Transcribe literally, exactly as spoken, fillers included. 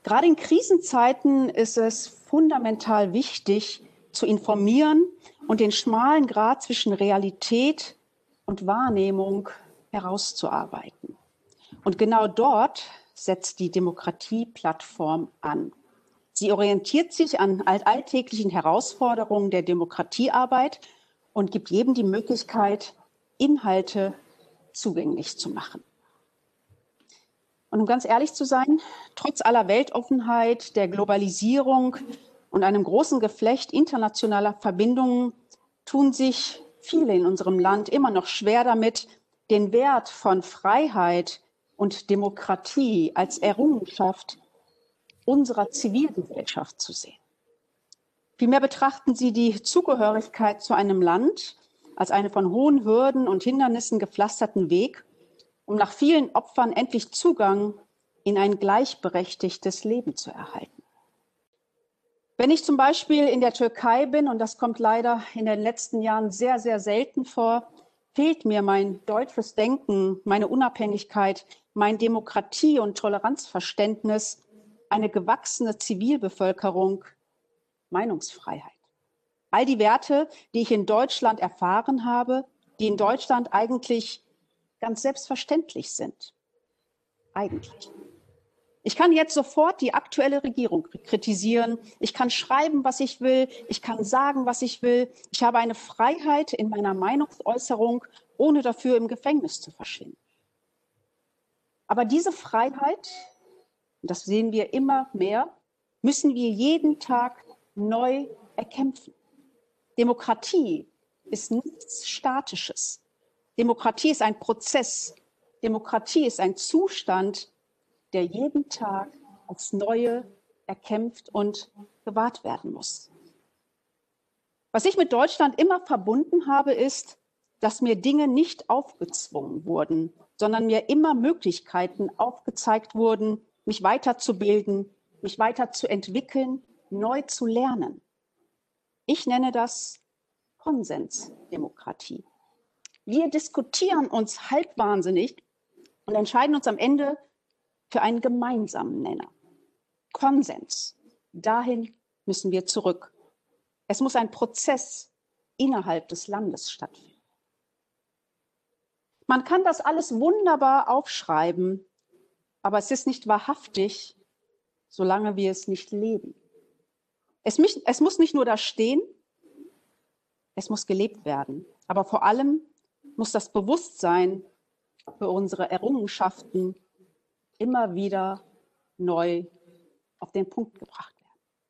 Gerade in Krisenzeiten ist es fundamental wichtig, zu informieren und den schmalen Grat zwischen Realität und Wahrnehmung herauszuarbeiten. Und genau dort setzt die Demokratieplattform an. Sie orientiert sich an alltäglichen Herausforderungen der Demokratiearbeit und gibt jedem die Möglichkeit, Inhalte zugänglich zu machen. Und um ganz ehrlich zu sein, trotz aller Weltoffenheit, der Globalisierung und einem großen Geflecht internationaler Verbindungen tun sich viele in unserem Land immer noch schwer damit, den Wert von Freiheit und Demokratie als Errungenschaft unserer Zivilgesellschaft zu sehen. Vielmehr betrachten sie die Zugehörigkeit zu einem Land als einen von hohen Hürden und Hindernissen gepflasterten Weg, um nach vielen Opfern endlich Zugang in ein gleichberechtigtes Leben zu erhalten. Wenn ich zum Beispiel in der Türkei bin, und das kommt leider in den letzten Jahren sehr, sehr selten vor, fehlt mir mein deutsches Denken, meine Unabhängigkeit, mein Demokratie- und Toleranzverständnis, eine gewachsene Zivilbevölkerung, Meinungsfreiheit. All die Werte, die ich in Deutschland erfahren habe, die in Deutschland eigentlich ganz selbstverständlich sind. Eigentlich. Ich kann jetzt sofort die aktuelle Regierung kritisieren. Ich kann schreiben, was ich will. Ich kann sagen, was ich will. Ich habe eine Freiheit in meiner Meinungsäußerung, ohne dafür im Gefängnis zu verschwinden. Aber diese Freiheit, und das sehen wir immer mehr, müssen wir jeden Tag neu erkämpfen. Demokratie ist nichts Statisches. Demokratie ist ein Prozess. Demokratie ist ein Zustand, der jeden Tag aufs Neue erkämpft und gewahrt werden muss. Was ich mit Deutschland immer verbunden habe, ist, dass mir Dinge nicht aufgezwungen wurden, sondern mir immer Möglichkeiten aufgezeigt wurden, mich weiterzubilden, mich weiterzuentwickeln, neu zu lernen. Ich nenne das Konsensdemokratie. Wir diskutieren uns halbwahnsinnig und entscheiden uns am Ende für einen gemeinsamen Nenner. Konsens. Dahin müssen wir zurück. Es muss ein Prozess innerhalb des Landes stattfinden. Man kann das alles wunderbar aufschreiben, aber es ist nicht wahrhaftig, solange wir es nicht leben. Es, mich, es muss nicht nur da stehen, es muss gelebt werden. Aber vor allem muss das Bewusstsein für unsere Errungenschaften immer wieder neu auf den Punkt gebracht